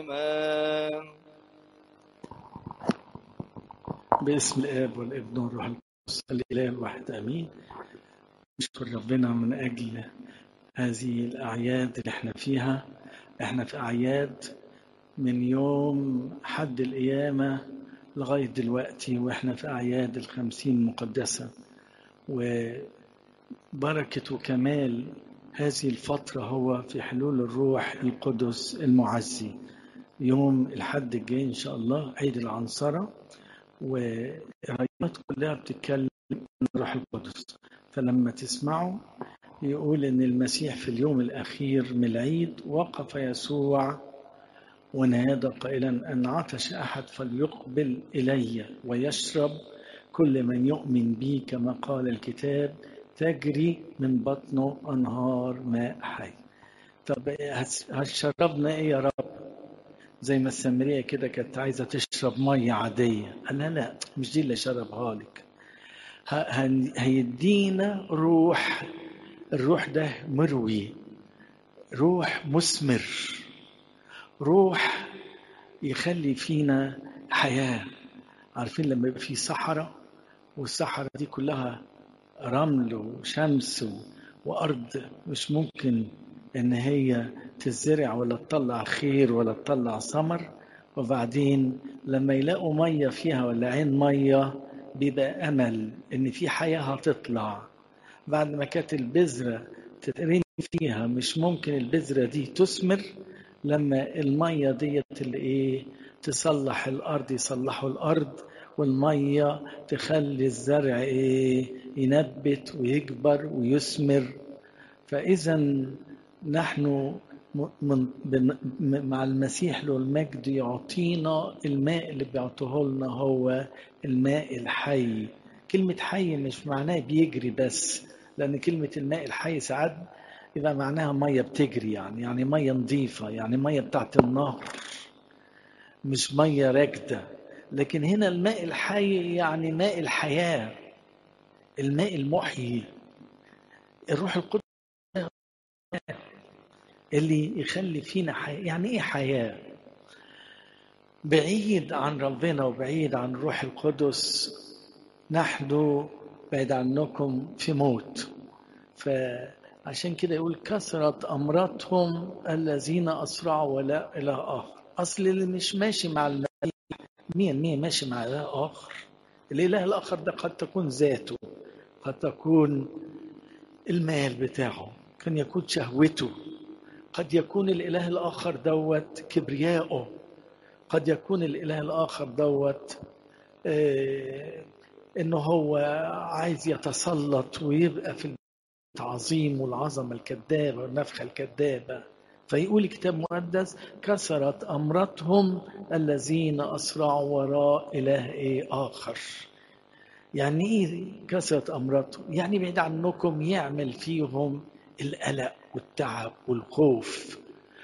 دائما. باسم الآب والابن والروح القدس الإله الواحد آمين. نشكر ربنا من أجل هذه الأعياد اللي احنا فيها. احنا في أعياد من يوم حد القيامة لغاية دلوقتي، واحنا في أعياد 50 مقدسة، وبركة وكمال هذه الفترة هو في حلول الروح القدس المعزي. يوم الحد الجاي إن شاء الله عيد العنصرة، والروايات كلها بتتكلم عن الروح القدس. فلما تسمعوا يقول إن المسيح في اليوم الأخير من العيد وقف يسوع ونادى قائلا أن عطش أحد فليقبل إلي ويشرب، كل من يؤمن بي كما قال الكتاب تجري من بطنه أنهار ماء حي. طب هتشربنا إيه يا رب؟ زي ما السامرية كده كانت عايزة تشرب مية عادية، قال لها لا، مش دي اللي شربها لك، هيدينا روح. الروح ده مروي، روح مثمر، روح يخلي فينا حياة. عارفين لما يبقى في صحراء، والصحراء دي كلها رمل وشمس وأرض مش ممكن إن هي تزرع ولا تطلع خير ولا تطلع ثمر، وبعدين لما يلاقوا مية فيها ولا عين مية بيبقى أمل إن في حياة هتطلع. بعد ما كانت البذرة تترمي فيها مش ممكن البذرة دي تثمر، لما المية ديت اللي إيه تصلح الأرض، يصلحوا الأرض، والمية تخلي الزرع إيه ينبت ويكبر ويثمر. فإذا نحن مع المسيح له المجد يعطينا الماء اللي بيعطيه لنا هو الماء الحي. كلمة حي مش معناه بيجري بس، لأن كلمة الماء الحي ساعات يبقى معناها مية بتجري، يعني مية نظيفة، يعني مية بتاعت النهر، مش مية راكدة. لكن هنا الماء الحي يعني ماء الحياة، الماء المحيي، الروح القدس اللي يخلي فينا حياة. يعني ايه حياة؟ بعيد عن ربنا وبعيد عن الروح القدس نحن بعيد عنكم في موت. فعشان كده يقول كثرت أمراتهم الذين أسرعوا ولا إله آخر. أصل اللي مش ماشي مع المسيح مين ماشي مع إله آخر؟ الإله الآخر ده قد تكون ذاته، قد تكون المال بتاعه، قد يكون شهوته، قد يكون الإله الآخر دوت كبرياءه، قد يكون الإله الآخر دوت إنه هو عايز يتسلط ويبقى في التعظيم والعظمة الكذابة والنفخة الكذابة. فيقول الكتاب المقدس كثرت أمرتهم الذين أسرعوا وراء إله آخر. يعني إيه كثرت أمرتهم؟ يعني بعيد عنكم يعمل فيهم القلق والتعب والخوف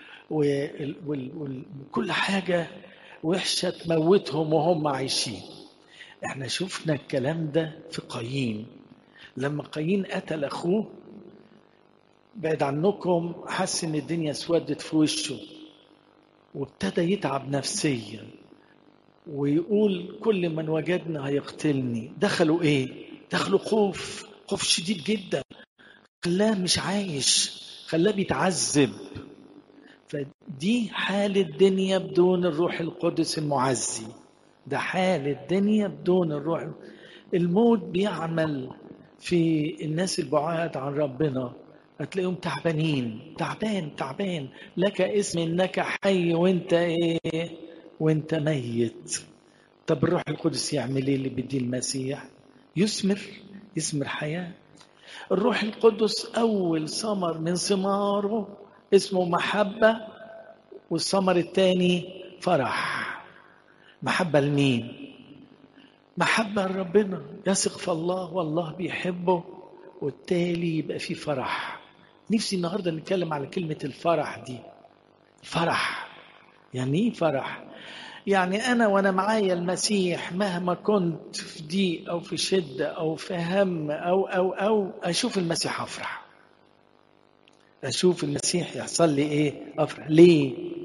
وكل حاجة وحشة تموتهم وهم عايشين. احنا شفنا الكلام ده في قايين، لما قايين قتل أخوه بعد عنكم حس ان الدنيا اسودت في وشه وابتدى يتعب نفسيا ويقول كل من وجدنا هيقتلني. دخلوا ايه؟ دخلوا خوف شديد جدا، خلاه مش عايش، خلاه بيتعذب. فدي حال الدنيا بدون الروح القدس المعزي، ده حال الدنيا بدون الروح. الموت بيعمل في الناس البعاد عن ربنا، هتلاقيهم تعبانين، تعبان لك اسم انك حي وانت ايه؟ وانت ميت. طب الروح القدس يعمل ايه اللي بديه المسيح؟ يثمر حياة. الروح القدس اول ثمر من ثماره اسمه محبة، والثمر الثاني فرح. محبة لمين؟ محبة لربنا، يثق في الله والله بيحبه، والتالي يبقى فيه فرح. نفسي النهاردة نتكلم على كلمة الفرح دي. فرح يعني ايه فرح؟ يعني أنا وأنا معايا المسيح مهما كنت في ضيق أو في شدة أو في هم أو أشوف المسيح أفرح، أشوف المسيح يحصل لي إيه؟ أفرح. ليه؟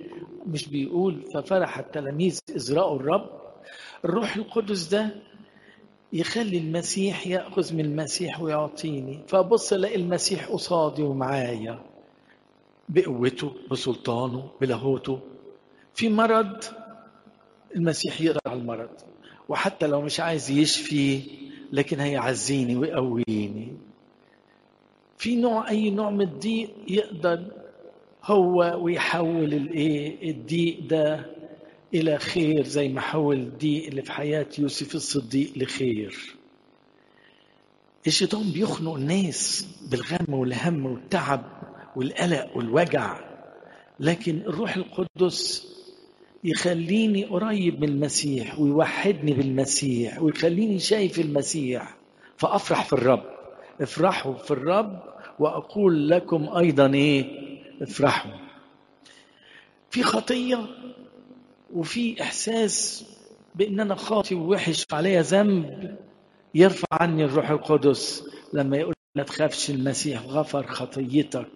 مش بيقول ففرح التلاميذ إذ رأوا الرب؟ الروح القدس ده يخلي المسيح يأخذ من المسيح ويعطيني، فأبص ألاقي المسيح قصادي ومعايا بقوته بسلطانه بلاهوته. في مرض المسيح يقدر على المرض، وحتى لو مش عايز يشفي لكن هيعزيني ويقويني. في نوع، أي نوع من الضيق يقدر هو ويحول الضيق ده إلى خير، زي ما حول الضيق اللي في حياة يوسف الصديق لخير. الشيطان بيخنق الناس بالغم والهم والتعب والقلق والوجع، لكن الروح القدس يخليني قريب من المسيح ويوحدني بالمسيح ويخليني شايف المسيح، فأفرح في الرب. افرحوا في الرب وأقول لكم أيضا افرحوا. في خطية وفي إحساس بأن أنا خاطئ ووحش عليا ذنب، يرفع عني الروح القدس لما يقول لا تخافش، المسيح غفر خطيتك.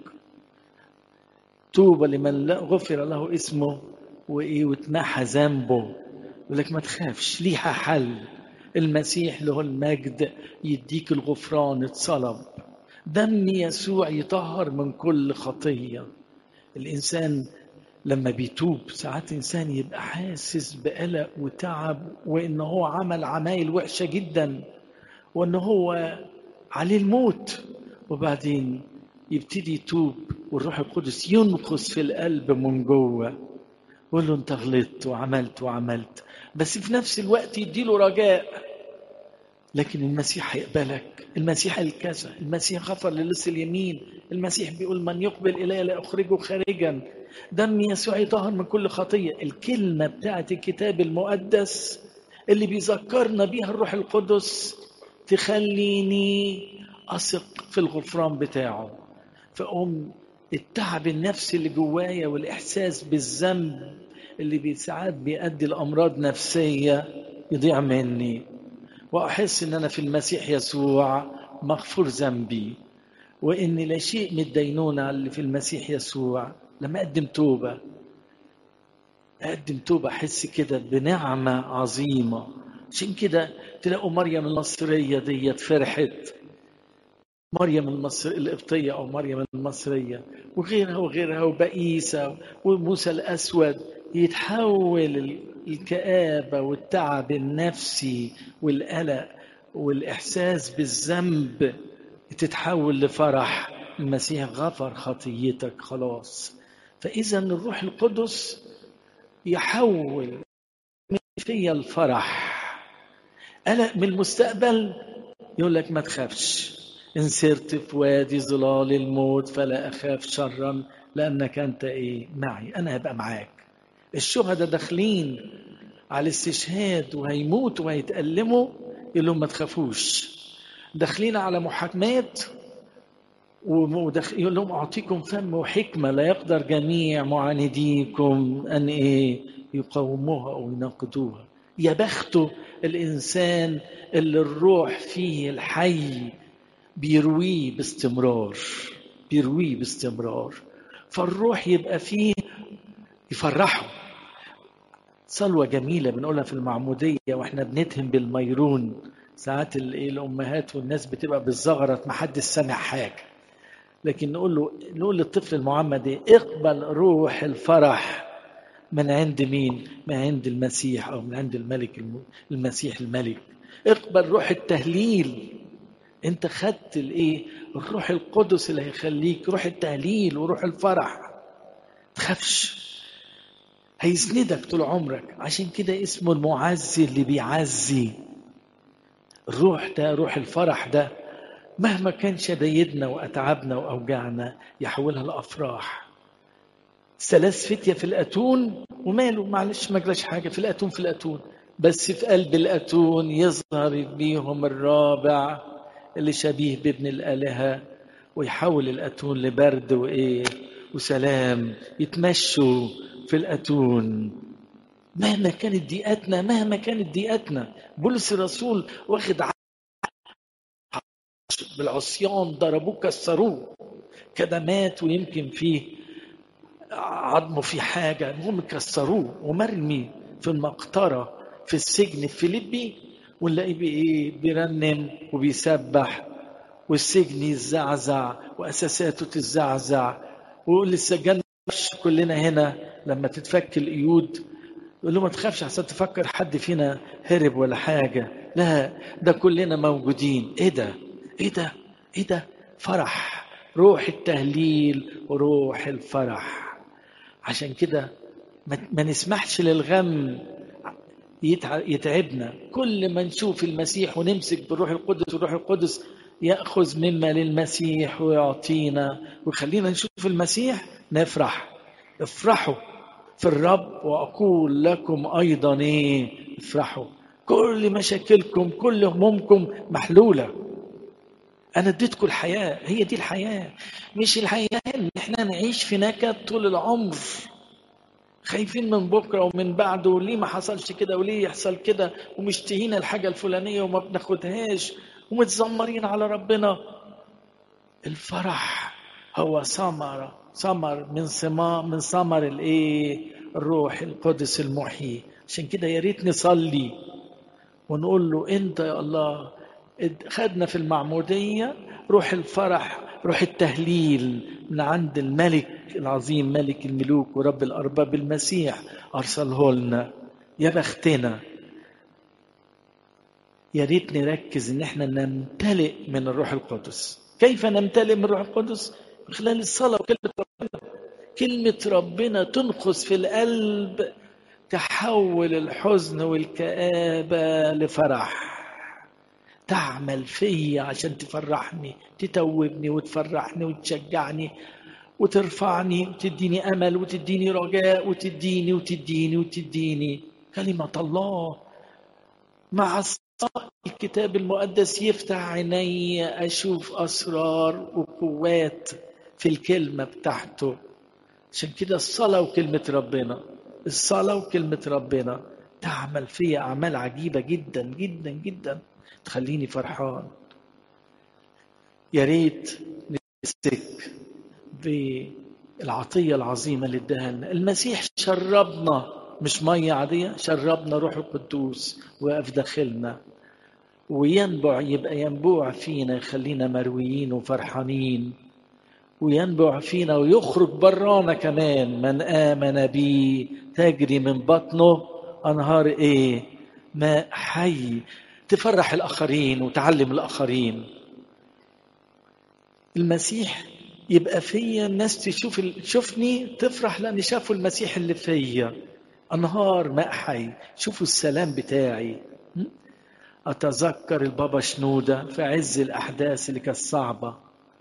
طوبى لمن غفر له اسمه واتمحى ذنبه. يقول لك ما تخافش، ليها حل. المسيح له المجد يديك الغفران، اتصلب دم يسوع يطهر من كل خطية. الإنسان لما بيتوب ساعات إنسان يبقى حاسس بقلق وتعب، وإنه هو عمل عمايل وحشة جدا، وإنه هو عليه الموت، وبعدين يبتدي يتوب والروح القدس ينقص في القلب من جوه، يقول له أنت غلطت وعملت، بس في نفس الوقت يديله رجاء. لكن المسيح هيقبلك، المسيح الكذا، المسيح غفر للص اليمين، المسيح بيقول من يقبل إلي لا أخرجه خارجا، دم يسوع يطهر من كل خطية. الكلمة بتاعت الكتاب المقدس اللي بيذكرنا بيها الروح القدس تخليني أثق في الغفران بتاعه، فأقوم التعب النفسي اللي جوايا والإحساس بالذنب اللي ساعات بيؤدي لأمراض نفسية يضيع مني، وأحس إن أنا في المسيح يسوع مغفور ذنبي، وإن لا شيء من الدينونة اللي في المسيح يسوع. لما أقدم توبة أحس كده بنعمة عظيمة. عشان كده تلاقوا مريم المصرية ديت فرحت، مريم القبطية أو مريم المصرية وغيرها وبئيسة وموسى الأسود، يتحول الكآبة والتعب النفسي والقلق والإحساس بالذنب تتحول لفرح. المسيح غفر خطيتك خلاص. فإذا الروح القدس يحول فيا الفرح. قلق من المستقبل يقول لك ما تخافش، إن سرت في وادي ظلال الموت فلا أخاف شرا لأنك أنت معي، أنا هبقى معاك. الشهداء داخلين على الاستشهاد وهيموتوا وهيتألموا، يقول لهم ما تخافوش. داخلين على محاكمات يقول لهم أعطيكم فم وحكمة لا يقدر جميع معانديكم أن يقاوموها أو يناقضوها. يا بخته الإنسان اللي الروح فيه الحي بيرويه باستمرار، فالروح يبقى فيه يفرحه. صلوة جميلة بنقولها في المعمودية واحنا بنتهم بالميرون. ساعات الأمهات والناس بتبقى بالزغرة ما حد سمع حاجة، لكن نقول للطفل المعمد اقبل روح الفرح من عند مين؟ من عند المسيح أو من عند المسيح الملك. اقبل روح التهليل. انت خدت الروح القدس اللي هيخليك روح التهليل وروح الفرح. تخافش، هيسندك طول عمرك. عشان كده اسمه المعزي اللي بيعزي. الروح ده، روح الفرح ده، مهما كان شدايدنا وأتعبنا وأوجعنا يحولها لأفراح. 3 فتية في الأتون وماله، معلش ما جلاش حاجة في الأتون، بس في قلب الأتون يظهر بيهم الرابع اللي شبيه بابن الآلهة، ويحول الأتون لبرد وسلام. يتمشوا في الأتون مهما كانت ضيقتنا. بولس الرسول واخد بالعصيان، ضربوه كسروه كده، مات ويمكن فيه عظمه في حاجة، المهم كسروه ومرمي في المقطرة في السجن الفيليبي، ونلاقيه بيرنم وبيسبح، والسجن يتزعزع وأساساته تتزعزع، ويقول للسجان كلنا هنا لما تتفك القيود. يقول له ما تخافش عشان تفكر حد فينا هرب ولا حاجة، لا ده كلنا موجودين. ايه ده، ايه ده، ايه ده؟ فرح، روح التهليل وروح الفرح. عشان كده ما نسمحش للغم يتعبنا. كل ما نشوف المسيح ونمسك بالروح القدس، والروح القدس يأخذ مما للمسيح ويعطينا ويخلينا نشوف المسيح نفرح. افرحوا في الرب، وأقول لكم أيضا ايه، افرحوا. كل مشاكلكم كل همومكم محلولة. أنا اديتكم الحياة، هي دي الحياة، مش الحياة اللي احنا نعيش في نكد طول العمر، خايفين من بكرة ومن بعده، وليه ما حصلش كده وليه يحصل كده، ومشتهين الحاجة الفلانية وما بناخدهاش، ومتذمرين على ربنا. الفرح هو ثمر من ثمر الايه، الروح القدس المحيي. عشان كده يا ريت نصلي ونقول له انت يا الله خدنا في المعمودية روح الفرح، روح التهليل من عند الملك العظيم، ملك الملوك ورب الأرباب المسيح أرسله لنا. يا بختنا، يا ريت نركز ان احنا نمتلئ من الروح القدس. كيف نمتلئ من الروح القدس؟ من خلال الصلاة وكلمة ربنا. كلمة ربنا تنخس في القلب، تحول الحزن والكآبة لفرح، تعمل فيا عشان تفرحني، تتوبني وتفرحني وتشجعني وترفعني وتديني أمل وتديني رجاء وتديني وتديني وتديني كلمة الله. مع الكتاب المقدس يفتح عيني أشوف أسرار وقوات في الكلمة بتاعته. عشان كده الصلاة وكلمة ربنا، الصلاة وكلمة ربنا تعمل فيا أعمال عجيبة جدا جدا جدا تخليني فرحان. يا ريت نمسك بالعطية العظيمة اللي اداها لنا المسيح. شربنا مش مية عادية، شربنا روح القدوس وقف داخلنا، وينبع، يبقى ينبوع فينا يخلينا مرويين وفرحانين، وينبع فينا ويخرج برانا كمان. من آمن بي تجري من بطنه أنهار إيه، ماء حي، تفرح الآخرين وتعلم الآخرين. المسيح يبقى فيا، الناس تشوفني تفرح لأن شافوا المسيح اللي فيا. أنهار ماء حي، شوفوا السلام بتاعي. أتذكر البابا شنودة في عز الأحداث اللي كانت صعبة،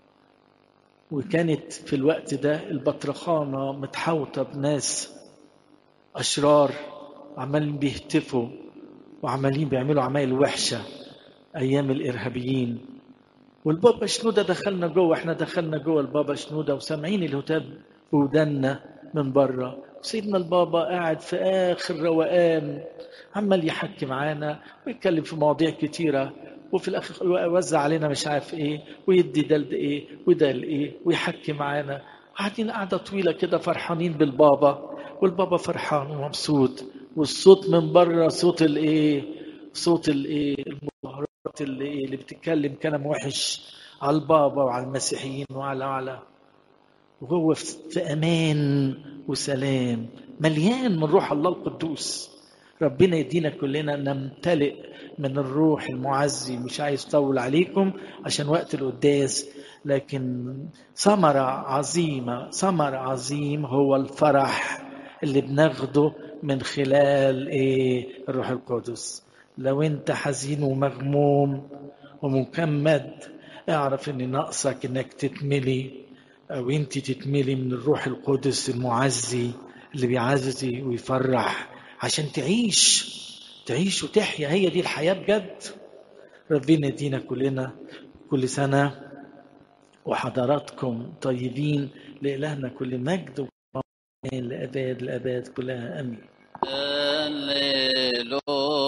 وكانت في الوقت ده البطرخانة متحوطة بناس أشرار عمالين بيهتفوا وعمالين بيعملوا عمايل وحشة أيام الإرهابيين. والبابا شنودة دخلنا جوه، احنا دخلنا جوه البابا شنودة وسامعين الهتاف بودنا من بره. سيدنا البابا قاعد في آخر روقان عمال يحكي معانا ويتكلم في مواضيع كتيرة، وفي الآخر يوزع علينا مش عارف إيه، ويدي ده لإيه وده لإيه، ويحكي معانا. قاعدين قاعدة طويلة كده فرحانين بالبابا، والبابا فرحان ومبسوط، والصوت من بره صوت الإيه، صوت الإيه، المظاهرات اللي بتتكلم كلام وحش على البابا وعلى المسيحيين وعلى وهو في أمان وسلام مليان من روح الله القدوس. ربنا يدينا كلنا نمتلئ من الروح المعزي. مش عايز أطول عليكم عشان وقت القداس، لكن ثمرة عظيمة، ثمر عظيم هو الفرح اللي بناخده من خلال الروح القدس. لو انت حزين ومغموم ومكمد، اعرف ان ناقصك انك تتملي، او انت تتملي من الروح القدس المعزي اللي بيعزي ويفرح عشان تعيش وتحيا. هي دي الحياة بجد. ربنا يدينا كلنا كل سنة وحضراتكم طيبين. لإلهنا كل مجد لأباد الأباد كلها أمين. هللويا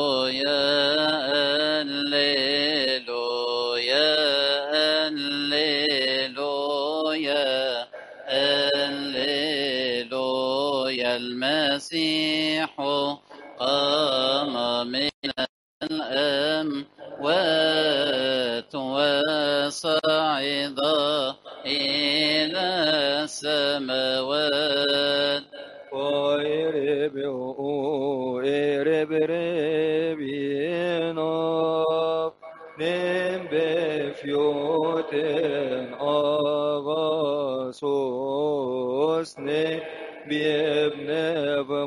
هللويا هللويا هللويا قام من الأموات وصعد إلى السماوات. بيبنى